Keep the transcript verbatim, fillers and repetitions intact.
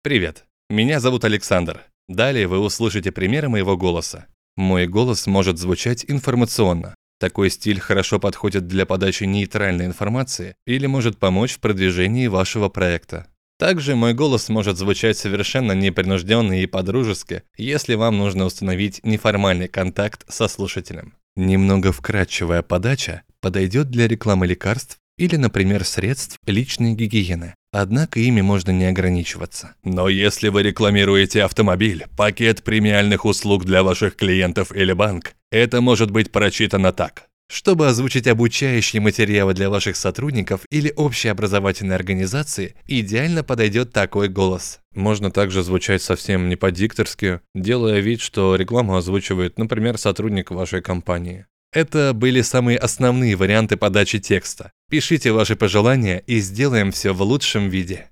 Привет, меня зовут Александр. Далее вы услышите примеры моего голоса. Мой голос может звучать информационно. Такой стиль хорошо подходит для подачи нейтральной информации или может помочь в продвижении вашего проекта. Также мой голос может звучать совершенно непринужденно и по-дружески, если вам нужно установить неформальный контакт со слушателем. Немного вкрадчивая подача подойдет для рекламы лекарств или, например, средств личной гигиены. Однако ими можно не ограничиваться. Но если вы рекламируете автомобиль, пакет премиальных услуг для ваших клиентов или банк, это может быть прочитано так. Чтобы озвучить обучающие материалы для ваших сотрудников или общеобразовательной организации, идеально подойдет такой голос. Можно также звучать совсем не по-дикторски, делая вид, что рекламу озвучивает, например, сотрудник вашей компании. Это были самые основные варианты подачи текста. Пишите ваши пожелания и сделаем все в лучшем виде.